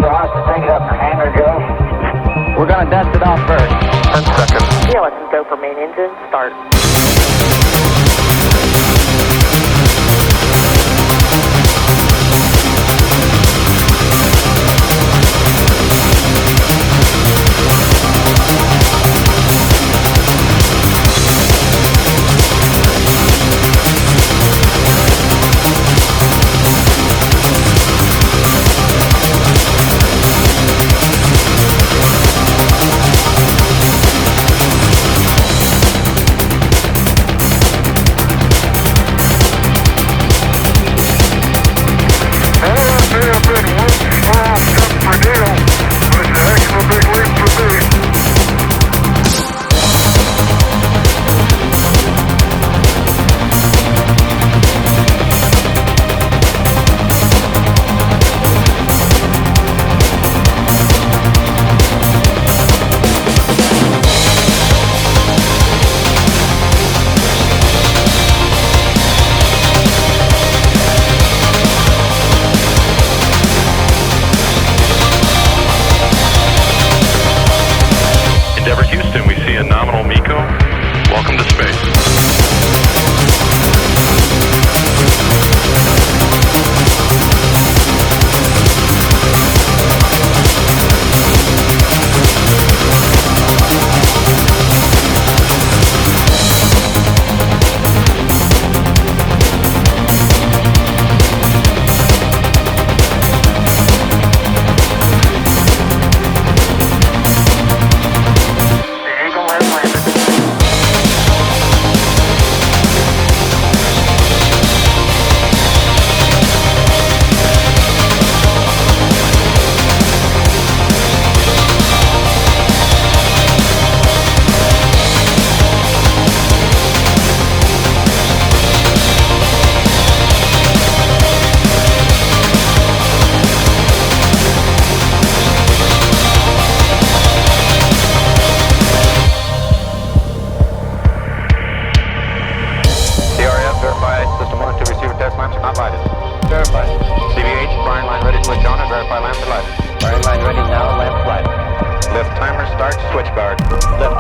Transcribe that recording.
Ross to take it up for hangar, Joe? We're gonna dust it off first. 10 seconds. Yeah, let's go for main engine, start. Endeavour Houston, we see a nominal MECO. Welcome to space. Verified. System 1 and 2 receiver test lamps are not lighted. Verified. CVH, firing line ready to switch on and verify lamps are lighted. Firing line ready now, lamps lighted. Lift timer start, switch guard. Lift